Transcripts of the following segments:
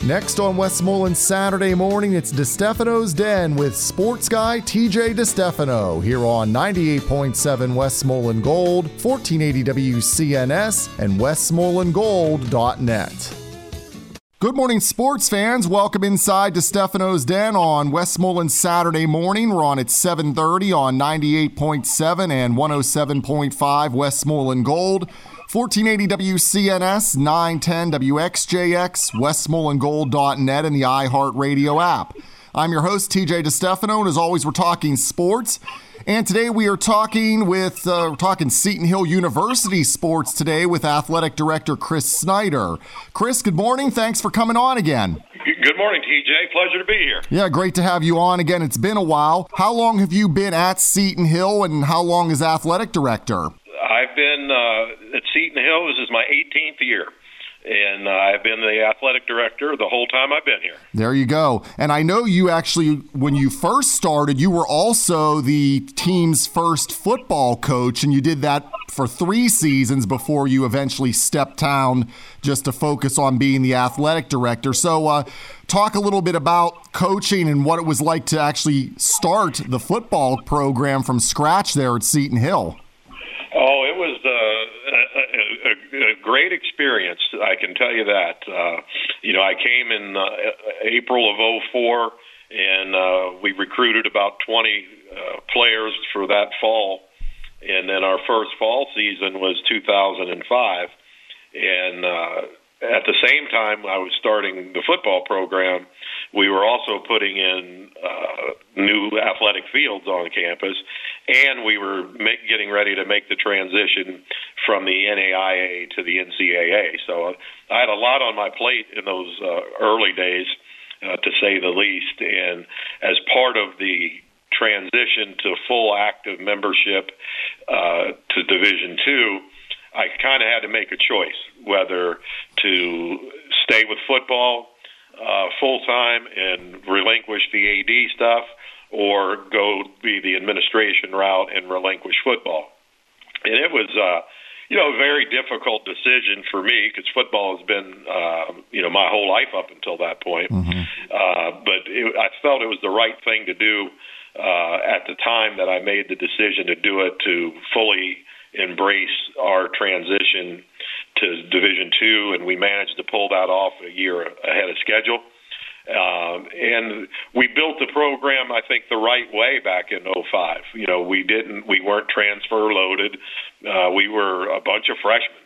Next on Westmoreland Saturday morning, it's DeStefano's Den with sports guy TJ DeStefano here on 98.7 Westmoreland Gold, 1480 WCNS, and westmorelandgold.net. Good morning, sports fans. Welcome inside DeStefano's Den on Westmoreland Saturday morning. We're on at 7:30 on 98.7 and 107.5 Westmoreland Gold. 1480 WCNS, 910 WXJX, westmorelandgold.net, and the iHeartRadio app. I'm your host, TJ DeStefano, and as always, we're talking sports. And today we are talking Seton Hill University sports today with Athletic Director Chris Snyder. Chris, good morning. Thanks for coming on again. Good morning, TJ. Pleasure to be here. Yeah, great to have you on again. It's been a while. How long have you been at Seton Hill, and how long as Athletic Director? I've been at Seton Hill. This is my 18th year, and I've been the athletic director the whole time I've been here. There you go. And I know you actually, when you first started, you were also the team's first football coach, and you did that for 3 seasons before you eventually stepped down just to focus on being the athletic director. So talk a little bit about coaching and what it was like to actually start the football program from scratch there at Seton Hill. Oh, it was a great experience, I can tell you that. I came in April of '04, and we recruited about 20 players for that fall. And then our first fall season was 2005. And at the same time I was starting the football program, we were also putting in new athletic fields on campus, and we were getting ready to make the transition from the NAIA to the NCAA. So I had a lot on my plate in those early days, to say the least. And as part of the transition to full active membership to Division II, I kind of had to make a choice whether to stay with football full-time and relinquish the AD stuff, or go be the administration route and relinquish football. And it was, a very difficult decision for me, because football has been, my whole life up until that point. Mm-hmm. But I felt it was the right thing to do at the time that I made the decision to do it, to fully embrace our transition to Division II, and we managed to pull that off a year ahead of schedule. And we built the program, I think, the right way back in '05. We weren't transfer loaded. We were a bunch of freshmen.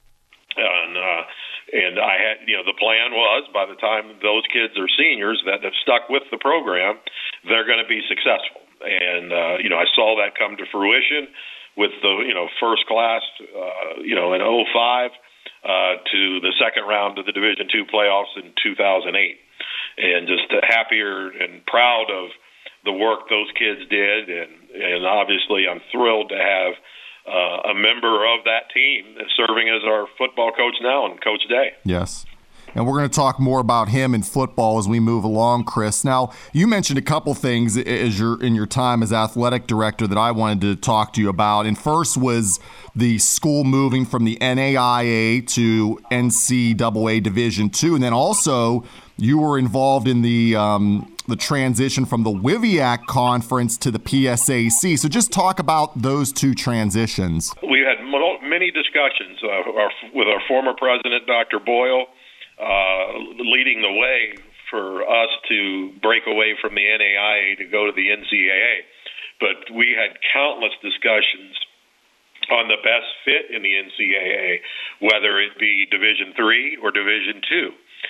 And I had, the plan was, by the time those kids are seniors that have stuck with the program, they're going to be successful. And, I saw that come to fruition with the, first class, in '05 to the second round of the Division II playoffs in 2008. And just happier and proud of the work those kids did. And obviously I'm thrilled to have a member of that team serving as our football coach now, and Coach Day. Yes. And we're going to talk more about him in football as we move along, Chris. Now, you mentioned a couple things in your time as athletic director that I wanted to talk to you about. And first was the school moving from the NAIA to NCAA Division II. And then also you were involved in the transition from the WIVIAC conference to the PSAC. So just talk about those two transitions. We had many discussions with our former president, Dr. Boyle, leading the way for us to break away from the NAIA to go to the NCAA. But we had countless discussions on the best fit in the NCAA, whether it be Division III or Division II.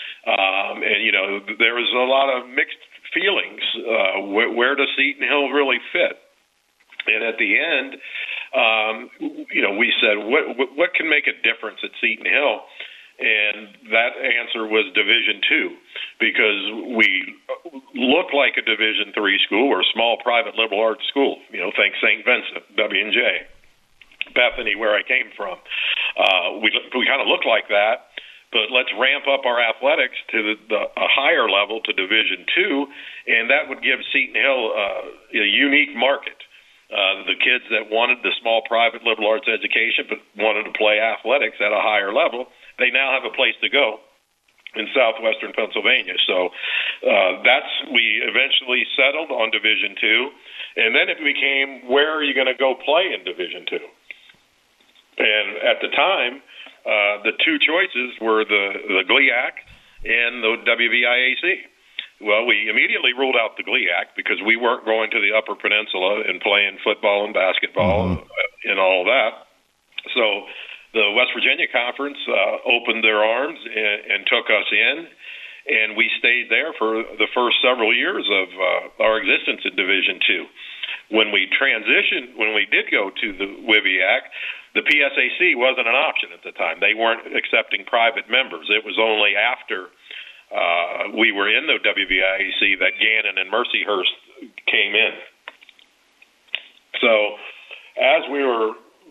There was a lot of mixed feelings. Where does Seton Hill really fit? And at the end, we said, what can make a difference at Seton Hill? And that answer was Division II, because we look like a Division III school. We're a small private liberal arts school. Think St. Vincent, W&J, Bethany, where I came from. We kind of look like that, but let's ramp up our athletics to a higher level, to Division II, and that would give Seton Hill a unique market. The kids that wanted the small private liberal arts education but wanted to play athletics at a higher level, they now have a place to go. in southwestern Pennsylvania. So we eventually settled on Division II, and then it became, where are you going to go play in Division II? And at the time, the two choices were the GLIAC and the WVIAC. Well, we immediately ruled out the GLIAC because we weren't going to the Upper Peninsula and playing football and basketball and all that. So the West Virginia Conference opened their arms and took us in, and we stayed there for the first several years of our existence in Division II. When we transitioned, when we did go to the WIVIAC, the PSAC wasn't an option at the time. They weren't accepting private members. It was only after we were in the WVIAC that Gannon and Mercyhurst came in. So as we were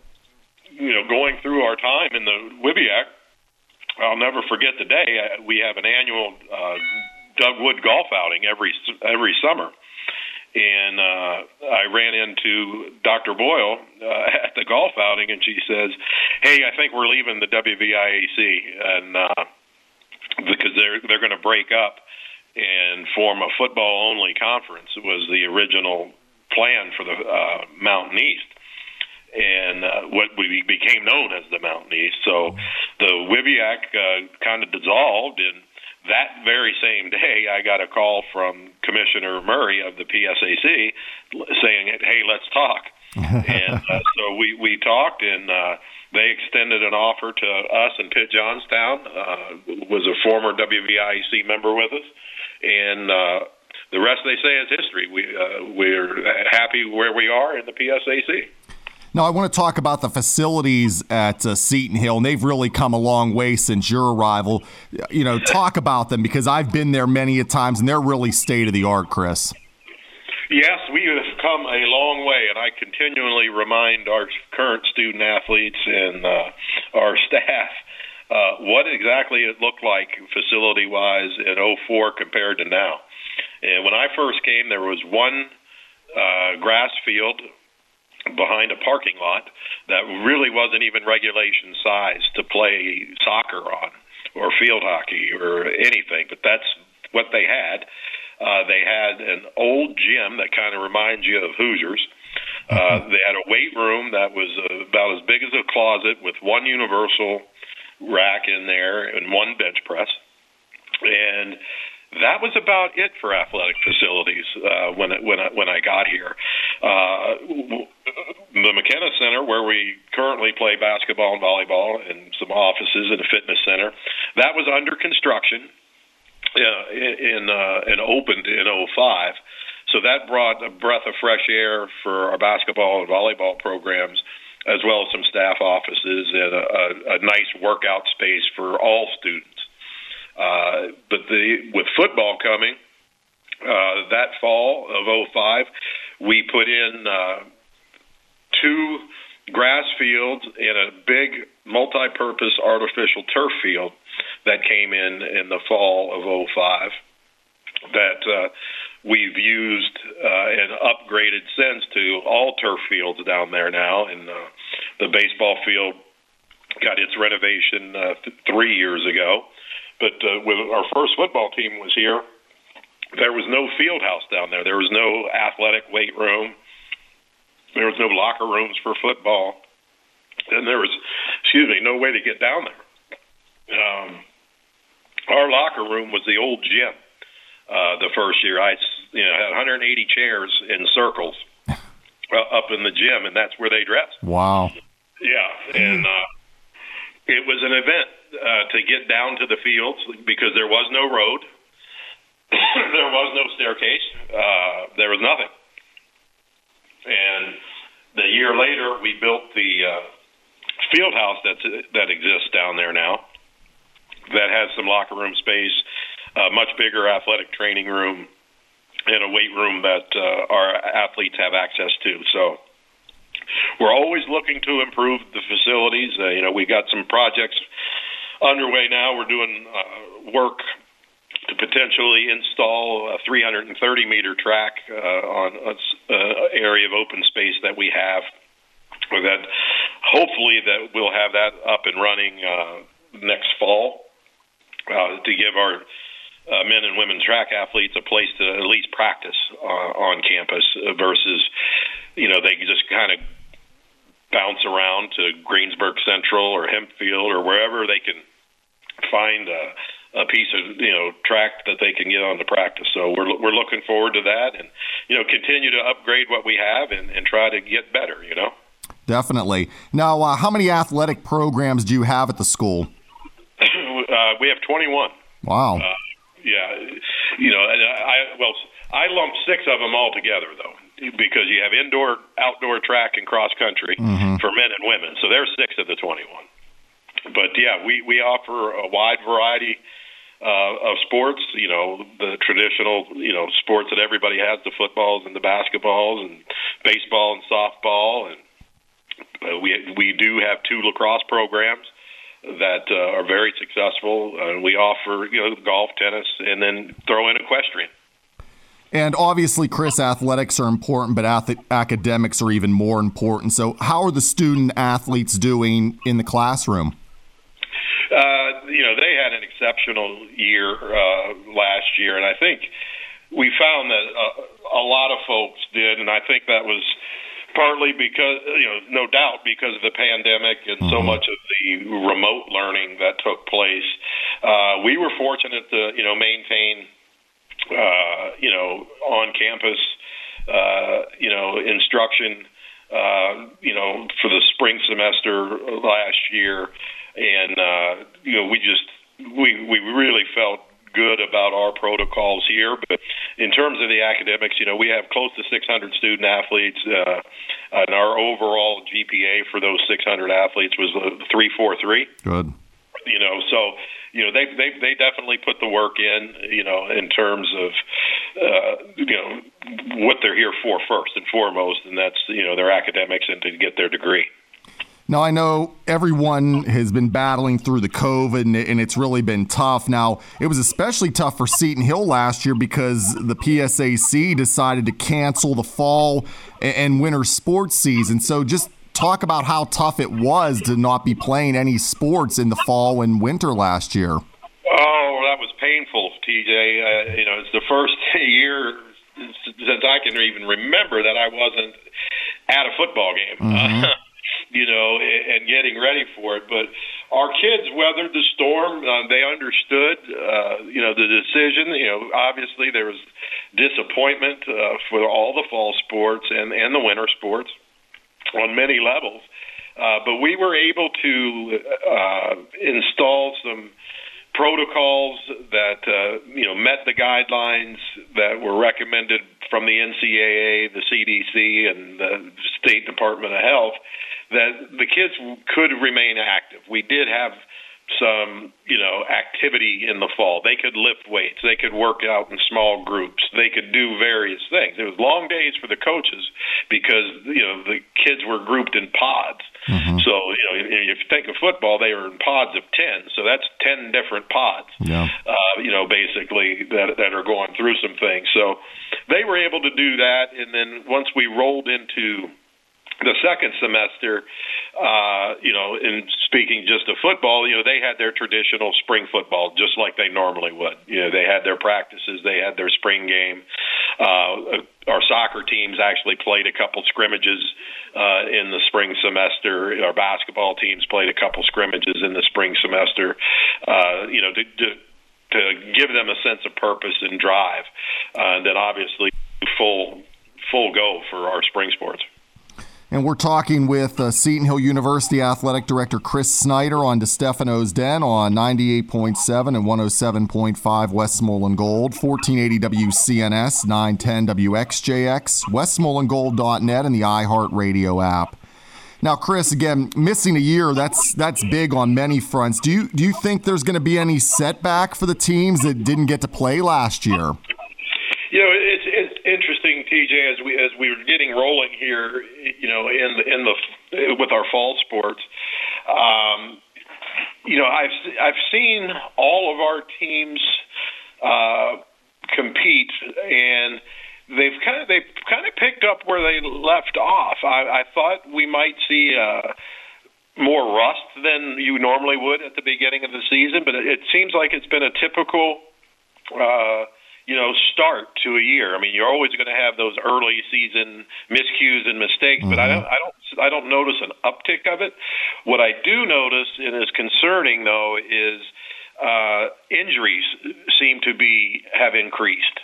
going through our time in the WIVIAC, I'll never forget the day. We have an annual Doug Wood golf outing every summer. And I ran into Dr. Boyle at the golf outing, and she says, "Hey, I think we're leaving the WVIAC, and because they're going to break up and form a football-only conference." It was the original plan for the Mountain East, and what we became known as the Mountain East. So the WIVIAC kind of dissolved, and that very same day, I got a call from Commissioner Murray of the PSAC saying, "Hey, let's talk." And so we talked, and they extended an offer to us, and Pitt Johnstown was a former WVIAC member with us, and the rest, they say, is history. We're happy where we are in the PSAC. Now, I want to talk about the facilities at Seton Hill, and they've really come a long way since your arrival. Talk about them, because I've been there many a times, and they're really state-of-the-art, Chris. Yes, we have come a long way, and I continually remind our current student-athletes and our staff what exactly it looked like facility-wise in 2004 compared to now. And when I first came, there was one grass field behind a parking lot that really wasn't even regulation size to play soccer on or field hockey or anything, but that's what they had. They had an old gym that kind of reminds you of Hoosiers. They had a weight room that was about as big as a closet with one universal rack in there and one bench press. And that was about it for athletic facilities when I got here. The McKenna Center, where we currently play basketball and volleyball, and some offices and a fitness center, that was under construction and opened in 2005. So that brought a breath of fresh air for our basketball and volleyball programs, as well as some staff offices and a nice workout space for all students. But with football coming, that fall of 2005, we put in 2 grass fields and a big multi-purpose artificial turf field that came in the fall of 2005 that we've used and upgraded since to all turf fields down there now. And the baseball field got its renovation 3 years ago. But when our first football team was here, there was no field house down there. There was no athletic weight room. There was no locker rooms for football. And there was, no way to get down there. Our locker room was the old gym the first year. I had 180 chairs in circles up in the gym, and that's where they dressed. Wow. Yeah, and it was an event to get down to the fields because there was no road. There was no staircase. There was nothing. And the year later, we built the field house that exists down there now, that has some locker room space, a much bigger athletic training room, and a weight room that our athletes have access to. So we're always looking to improve the facilities. We got some projects underway now. We're doing work to potentially install a 330-meter track on an area of open space that we have. That hopefully that we'll have that up and running next fall. to give our men and women track athletes a place to at least practice on campus versus, they just kind of bounce around to Greensburg Central or Hempfield or wherever they can find a piece of track that they can get on to practice. So we're looking forward to that, and continue to upgrade what we have and try to get better. Definitely. Now, how many athletic programs do you have at the school? We have 21. Wow. I lumped 6 of them all together though, because you have indoor, outdoor track, and cross country for men and women. So there's 6 of the 21. But we offer a wide variety of sports. The traditional sports that everybody has: the footballs and the basketballs and baseball and softball, and we do have 2 lacrosse programs that are very successful. We offer golf, tennis, and then throw in equestrian. And obviously, Chris, athletics are important, but academics are even more important. So how are the student athletes doing in the classroom? They had an exceptional year last year, and I think we found that a lot of folks did, and I think that was partly because, no doubt, because of the pandemic and so much of the remote learning that took place. We were fortunate to, maintain, on-campus, instruction, for the spring semester last year. And, we really felt good about our protocols here. But in terms of the academics, we have close to 600 student athletes, and our overall GPA for those 600 athletes was 3.43. Good. So they definitely put the work in terms of what they're here for first and foremost, and that's their academics and to get their degree. Now, I know everyone has been battling through the COVID, and it's really been tough. Now, it was especially tough for Seton Hill last year because the PSAC decided to cancel the fall and winter sports season. So just talk about how tough it was to not be playing any sports in the fall and winter last year. Oh, that was painful, TJ. It's the first year since I can even remember that I wasn't at a football game. And getting ready for it. But our kids weathered the storm. They understood, the decision. Obviously there was disappointment for all the fall sports and the winter sports on many levels. But we were able to install some protocols that, met the guidelines that were recommended from the NCAA, the CDC, and the State Department of Health, that the kids could remain active. We did have some, activity in the fall. They could lift weights. They could work out in small groups. They could do various things. It was long days for the coaches because, the kids were grouped in pods. So, if you think of football, they were in pods of 10. So that's 10 different pods, basically that are going through some things. So they were able to do that. And then once we rolled into the second semester, in speaking just of football, they had their traditional spring football just like they normally would. They had their practices, they had their spring game. Our soccer teams actually played a couple scrimmages in the spring semester. Our basketball teams played a couple scrimmages in the spring semester, to give them a sense of purpose and drive. And then obviously full go for our spring sports. And we're talking with Seton Hill University Athletic Director Chris Snyder on DeStefano's Den on 98.7 and 107.5 Westmoreland Gold, 1480 WCNS, 910 WXJX, westmorelandgold.net, and the iHeartRadio app. Now, Chris, again, missing a year, that's big on many fronts. Do you think there's going to be any setback for the teams that didn't get to play last year? It's interesting, TJ, as we were getting rolling here, with our fall sports. I've seen all of our teams compete, and they've kind of picked up where they left off. I thought we might see more rust than you normally would at the beginning of the season, but it seems like it's been a typical, start to a year. I mean, you're always going to have those early season miscues and mistakes, but I don't notice an uptick of it. What I do notice, and is concerning though, is injuries seem to have increased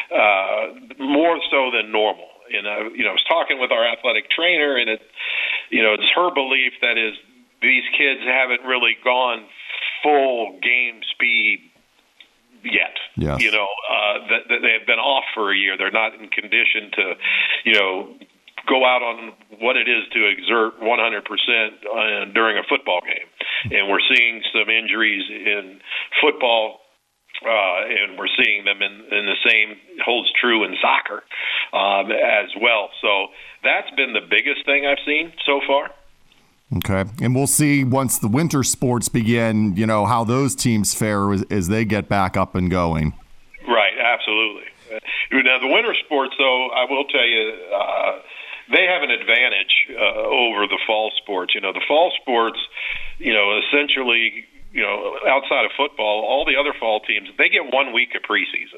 more so than normal. And I was talking with our athletic trainer, and it's her belief that these kids haven't really gone full game speed yet. Yes. That they have been off for a year. They're not in condition to, go out on what it is to exert 100% during a football game. And we're seeing some injuries in football. And we're seeing them in the same holds true in soccer as well. So that's been the biggest thing I've seen so far. Okay. And we'll see once the winter sports begin, how those teams fare as they get back up and going. Right. Absolutely. Now, the winter sports, though, I will tell you, they have an advantage over the fall sports. The fall sports, essentially, outside of football, all the other fall teams, they get 1 week of preseason.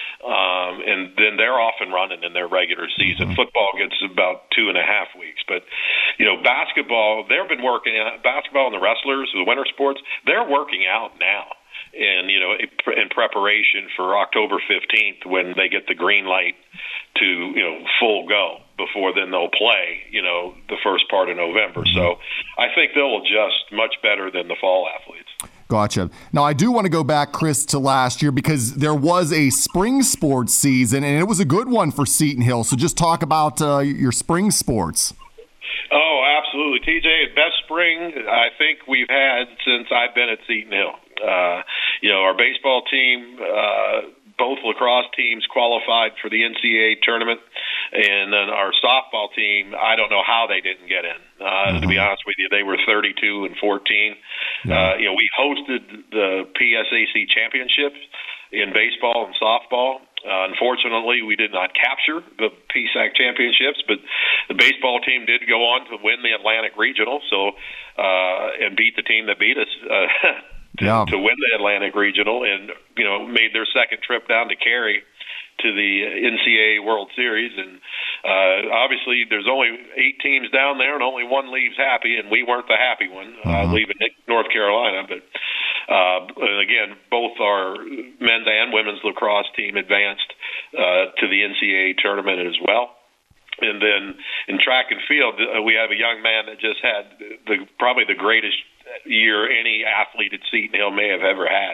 And then they're off and running in their regular season. Football gets about 2.5 weeks. But, basketball, they've been working out. Basketball and the wrestlers, the winter sports, they're working out now. And, in preparation for October 15th when they get the green light to, full go. Before then they'll play, the first part of November. So I think they'll adjust much better than the fall athletes. Gotcha. Now, I do want to go back, Chris, to last year because there was a spring sports season, and it was a good one for Seton Hill. So just talk about your spring sports. Oh, absolutely. TJ, best spring I think we've had since I've been at Seton Hill. Our baseball team, both lacrosse teams qualified for the NCAA tournament, and then our softball team, I don't know how they didn't get in. To be honest with you, they were 32-14. We hosted the PSAC championships in baseball and softball. Unfortunately, we did not capture the PSAC championships, but the baseball team did go on to win the Atlantic Regional, and beat the team that beat us. To win the Atlantic Regional, and made their second trip down to Cary to the NCAA World Series. And obviously there's only 8 teams down there and only one leaves happy, and we weren't the happy one, leaving North Carolina. But again, both our men's and women's lacrosse team advanced to the NCAA tournament as well. And then in track and field, we have a young man that just had probably the greatest year any athlete at Seton Hill may have ever had.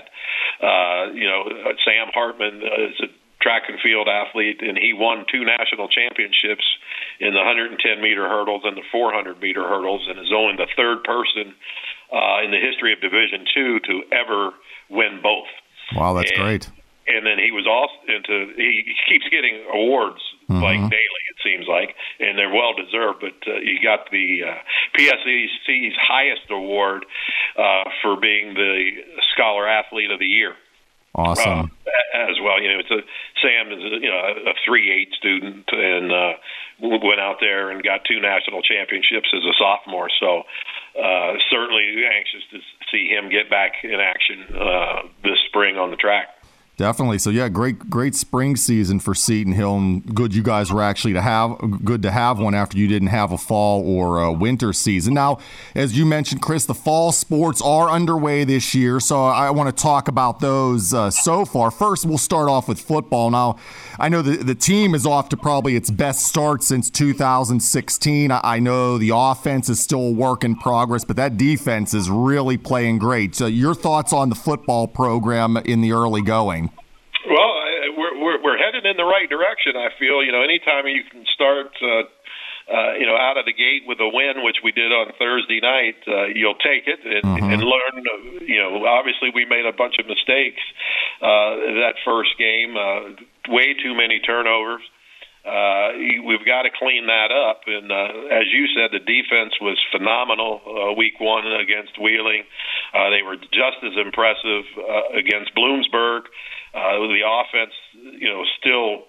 Sam Hartman is a track and field athlete, and he won 2 national championships in the 110-meter hurdles and the 400-meter hurdles, and is only the third person in the history of Division II to ever win both. Wow, that's great. And then he was also he keeps getting awards like daily, it seems like, and they're well deserved. But he got the PSAC's highest award for being the Scholar Athlete of the Year. Awesome. As well, Sam is a 3.8 student, and went out there and got 2 national championships as a sophomore. So certainly anxious to see him get back in action this spring on the track. Definitely. So yeah, great spring season for Seton Hill, and good you guys were actually to have one after you didn't have a fall or a winter season. Now, as you mentioned, Chris, the fall sports are underway this year, so I want to talk about those so far. First, we'll start off with football. Now, I know the team is off to probably its best start since 2016. I know the offense is still a work in progress, but that defense is really playing great. So your thoughts on the football program in the early going? Well, we're headed in the right direction, I feel. Anytime you can start, out of the gate with a win, which we did on Thursday night, you'll take it and learn. Obviously we made a bunch of mistakes that first game, way too many turnovers. We've got to clean that up. And as you said, the defense was phenomenal week 1 against Wheeling. They were just as impressive against Bloomsburg. The offense, still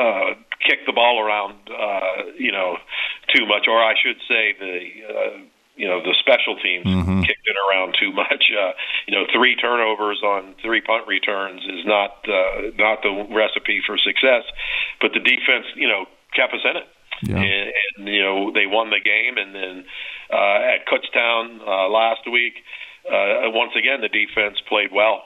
kicked the ball around, too much. Or I should say the special teams kicked it around too much. 3 turnovers on 3 punt returns is not the recipe for success. But the defense, kept us in it. Yeah. And they won the game. And then at Kutztown last week, once again, the defense played well.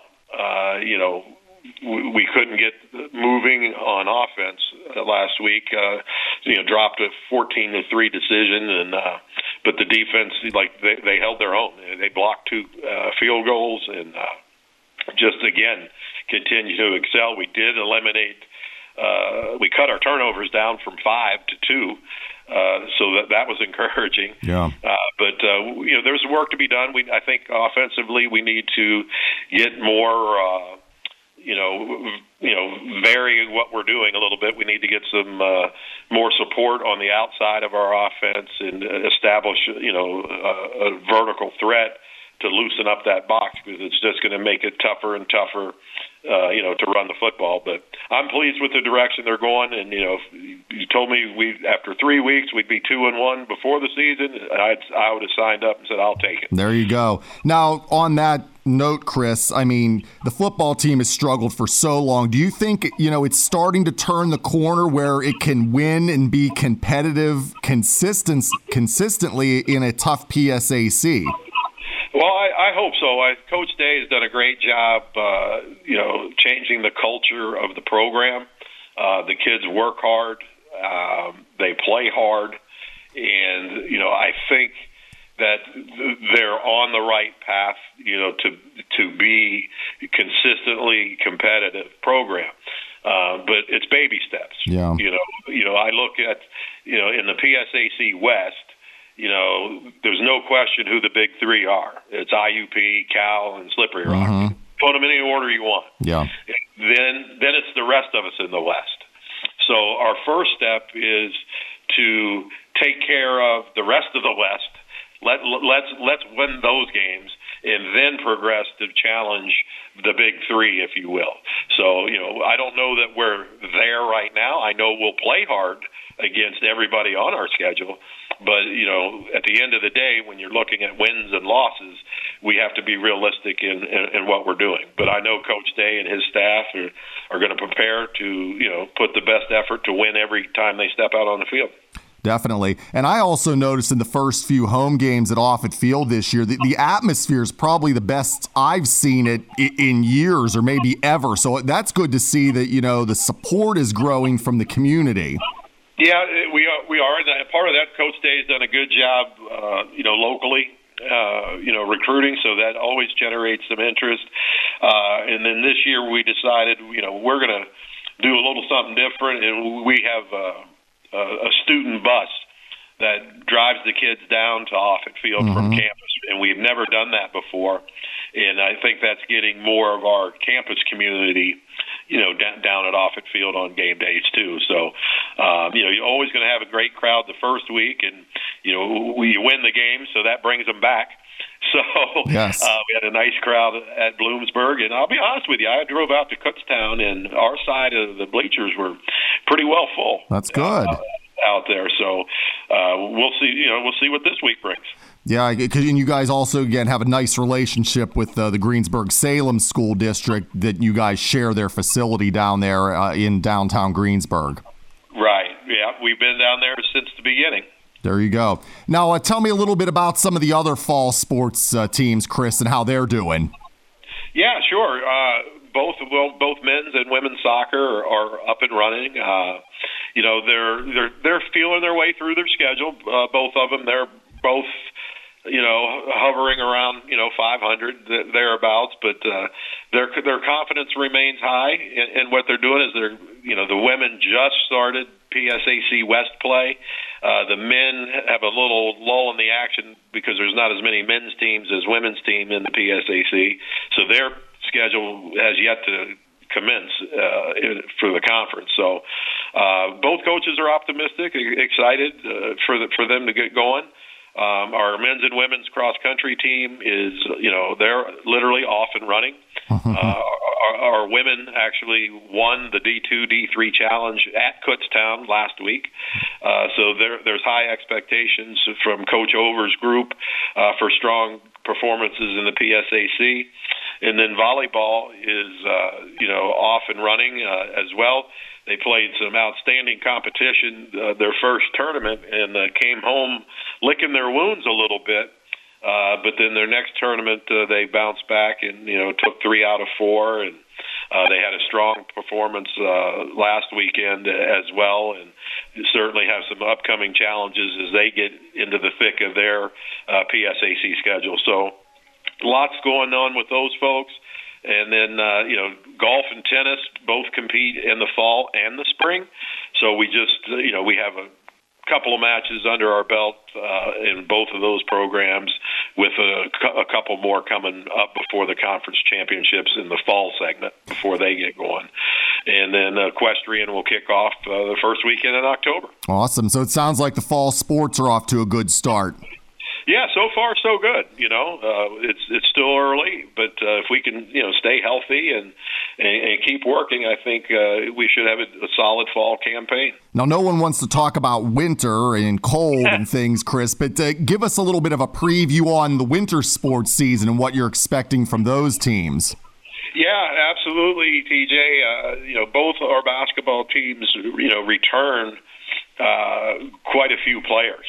We couldn't get moving on offense last week. Dropped a 14-3 decision, but the defense, they held their own. They blocked 2 field goals, and just again continue to excel. We did eliminate. We cut our turnovers down from 5 to 2. So that was encouraging. Yeah. But there's work to be done. I think offensively we need to get more. Vary what we're doing a little bit. We need to get some more support on the outside of our offense and establish, a vertical threat to loosen up that box, because it's just going to make it tougher and tougher, to run the football. But I'm pleased with the direction they're going. And, if you told me after 3 weeks we'd be 2-1 before the season, I would have signed up and said, I'll take it. There you go. Now, on that note, Chris, the football team has struggled for so long. Do you think, it's starting to turn the corner where it can win and be competitive consistently in a tough PSAC? Well, I hope so. Coach Day has done a great job, changing the culture of the program. The kids work hard. They play hard. And, I think that they're on the right path, to be consistently competitive program. But it's baby steps. Yeah. I look at, in the PSAC West, there's no question who the big 3 are. It's IUP, Cal, and Slippery Rock. Mm-hmm. Put them in any order you want. Yeah. Then it's the rest of us in the West. So our first step is to take care of the rest of the West. Let's win those games, and then progress to challenge the big 3, if you will. So, I don't know that we're there right now. I know we'll play hard against everybody on our schedule. But, at the end of the day, when you're looking at wins and losses, we have to be realistic in what we're doing. But I know Coach Day and his staff are going to prepare to, put the best effort to win every time they step out on the field. Definitely. And I also noticed in the first few home games at Offutt Field this year, the atmosphere is probably the best I've seen it in years or maybe ever. So that's good to see that, the support is growing from the community. Yeah, we are. And part of that, Coach Day has done a good job, locally, recruiting. So that always generates some interest. And then this year we decided, we're going to do a little something different. And we have a student bus that drives the kids down to Offutt Field from campus, and we've never done that before. And I think that's getting more of our campus community, down at Offutt Field on game days too. So, you're always going to have a great crowd the first week, and you win the game, so that brings them back. So yes. We had a nice crowd at Bloomsburg, and I'll be honest with you, I drove out to Kutztown, and our side of the bleachers were pretty well full. That's good. Out there, so we'll see. We'll see what this week brings. Yeah, and you guys also, again, have a nice relationship with the Greensburg-Salem School District that you guys share their facility down there in downtown Greensburg. Right, yeah. We've been down there since the beginning. There you go. Now, tell me a little bit about some of the other fall sports teams, Chris, and how they're doing. Yeah, sure. Both men's and women's soccer are up and running. They're feeling their way through their schedule. Both of them, they're both, hovering around, 500 thereabouts. But their confidence remains high, and what they're doing is the women just started PSAC West play. The men have a little lull in the action because there's not as many men's teams as women's team in the PSAC. So their schedule has yet to commence for the conference. So both coaches are optimistic, excited for them to get going. Our men's and women's cross country team is, they're literally off and running. Our women actually won the D2, D3 challenge at Kutztown last week. So there's high expectations from Coach Over's group for strong performances in the PSAC. And then volleyball is, off and running as well. They played some outstanding competition, their first tournament, and came home licking their wounds a little bit. But then their next tournament, they bounced back and, took 3 out of 4. And they had a strong performance last weekend as well, and certainly have some upcoming challenges as they get into the thick of their PSAC schedule. So lots going on with those folks. And then, golf and tennis both compete in the fall and the spring. So we just, we have a couple of matches under our belt in both of those programs, with a couple more coming up before the conference championships in the fall segment before they get going. And then equestrian will kick off the first weekend in October. Awesome. So it sounds like the fall sports are off to a good start. Yeah, so far so good. It's still early, but if we can stay healthy and keep working, I think we should have a solid fall campaign. Now, no one wants to talk about winter and cold and things, Chris, but give us a little bit of a preview on the winter sports season and what you're expecting from those teams. Yeah, absolutely, TJ. Both our basketball teams, return quite a few players.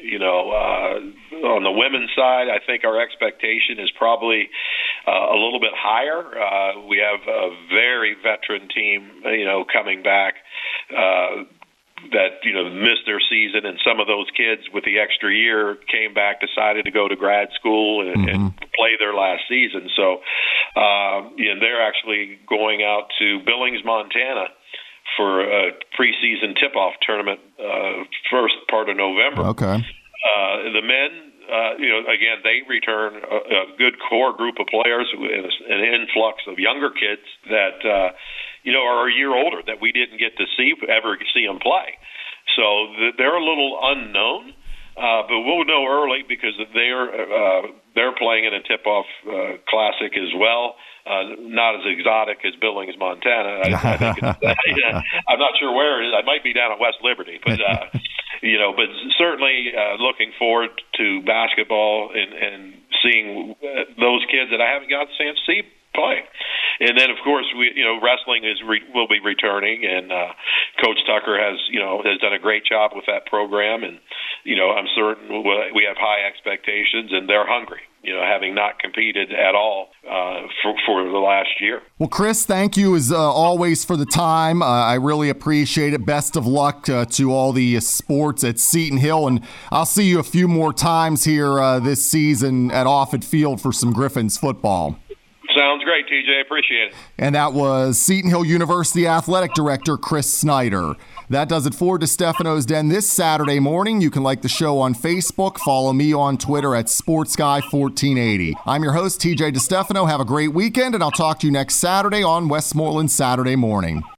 On the women's side, I think our expectation is probably a little bit higher. We have a very veteran team, coming back that, missed their season, and some of those kids with the extra year came back, decided to go to grad school and play their last season. So, they're actually going out to Billings, Montana, for a preseason tip-off tournament first part of November. Okay. The men, again, they return a good core group of players, an influx of younger kids that, are a year older that we didn't get to ever see them play. So they're a little unknown, but we'll know early because they're playing in a tip-off classic as well. Not as exotic as Billings, Montana. I think I'm not sure where it is. I might be down at West Liberty, but but certainly looking forward to basketball and seeing those kids that I haven't got a chance to see play. And then, of course, wrestling will be returning, and Coach Tucker has done a great job with that program, and I'm certain we have high expectations, and they're hungry. Having not competed at all for the last year. Well, Chris, thank you as always for the time. I really appreciate it. Best of luck to all the sports at Seton Hill, and I'll see you a few more times here this season at Offutt Field for some Griffins football. Sounds great, TJ. Appreciate it. And that was Seton Hill University Athletic Director Chris Snyder. That does it for DeStefano's Den this Saturday morning. You can like the show on Facebook. Follow me on Twitter at SportsGuy1480. I'm your host, TJ DeStefano. Have a great weekend, and I'll talk to you next Saturday on Westmoreland Saturday Morning.